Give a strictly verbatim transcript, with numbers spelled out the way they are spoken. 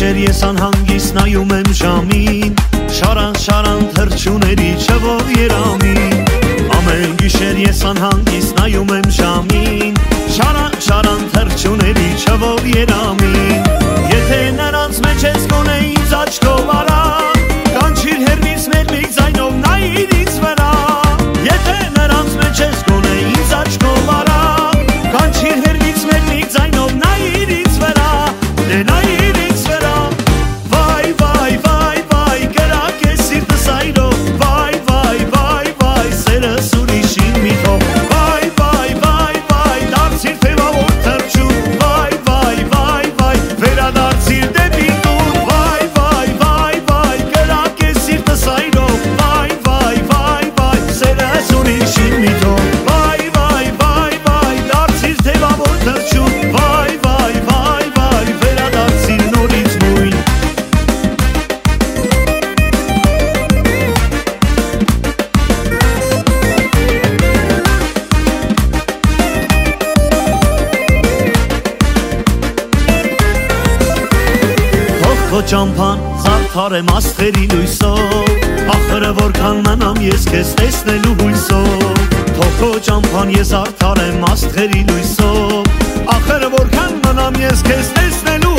գիշեր ես անհանգիստ նայում եմ ժամին, շարան շարան թռչուների չէ որ երամին։ Ամեն գիշեր ես անհանգիստ նայում եմ ժամին, շարան շարան թռչուների չէ որ երամին։ Եթե նրանց մեջ ես գոնե ինձ աչքով արա, կանչիր հեռվից մեր մի ձայնով նայիր ինձ վրա։ Եթե նրանց մեջ ես գոնե ինձ աչքով արա, կանչիր հեռվից մեր մի ձայնով նայիր ինձ վրա, դե նայիր ինձ վրա։ Վայ վայ վայ վայ կրակ է սիրտս այրով, վայ վայ վայ վայ սերս ուրիշին մի թող, վայ վայ վայ վայ դարձիր թևավոր թռչուն, վայ վայ վայ վայ վերադարձիր դեպի տուն, վայ վայ վայ վայ կրակ է սիրտս այրով, վայ վայ վայ վայ սերս ուրիշին մի թող, վայ վայ վայ վայ դարձիր թևավոր թռչուն, վայ վայ վայ վայ վերադարձիր նորից նույն։ Թող քո ճամփան զարդարեմ աստղերի լույսով, ախրը որքան մնամ ես քեզ տեսնելու հույսով։ Թող քո ճամփան ես զարդարեմ աստղերի լույսով, ախրը որքան մնամ ես քեզ տեսնելու